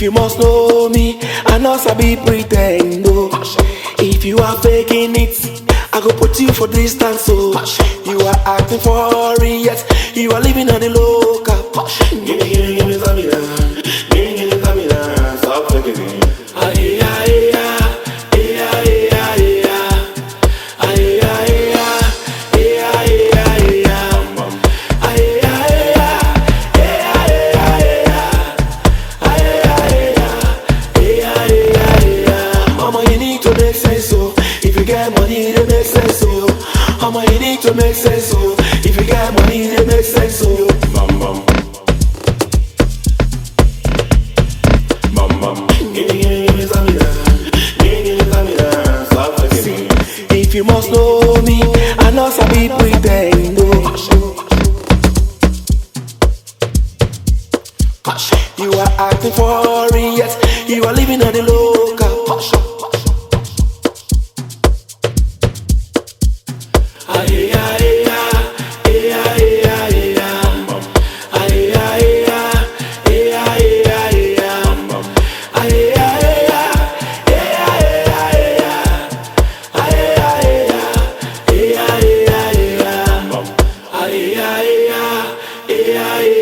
If you must know me, I know sabi pretend. Oh. If you are faking it, I go put you for distance. So you are acting foreign, yet you are living on the local. Give me some of that. Give me some of that. Stop faking it. Aye, aye, aye, aye, aye, aye, aye, aye, aye, aye, aye, aye. Mama, you need to make sense. So if you get money, it make sense. So mama, you need to make sense. So if you get money, it make sense. So mama. If you must know me, I know sabi pretend. You are acting foreign, yet you are living on the local. Aye, aye, aye, aye, aye, aye, aye, aye, aye, aye, aye, aye, aye, aye.